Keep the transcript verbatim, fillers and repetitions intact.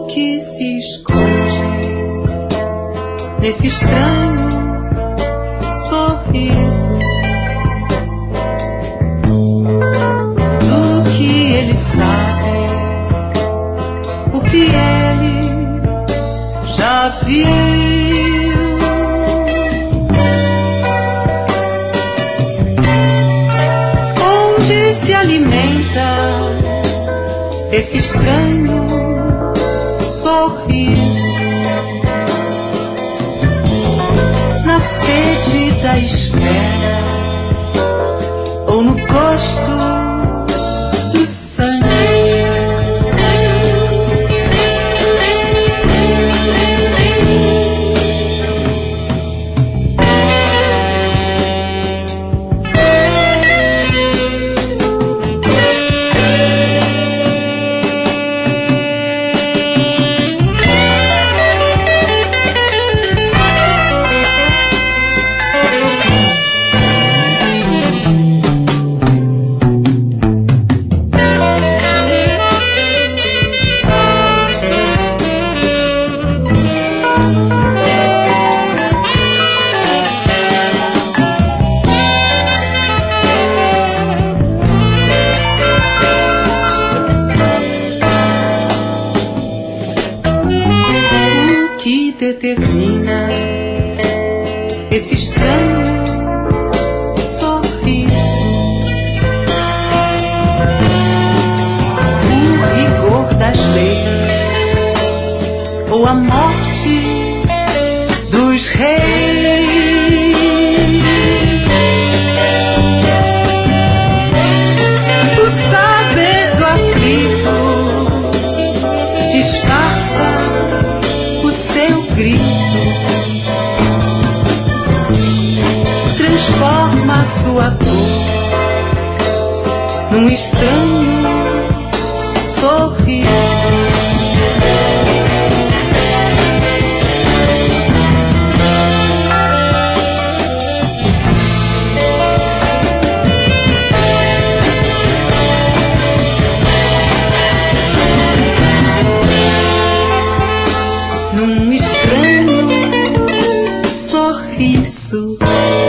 que se esconde nesse estranho sorriso, do que ele sabe, o que ele já viu. Onde se alimenta esse estranho sorriso, na sede da espera ou no gosto do sangue. Determina esse estranho sorriso, o rigor das leis ou a morte dos reis. O saber do aflito disfarça o seu grito, transforma a sua dor num estranho sorriso. Num estranho sorriso.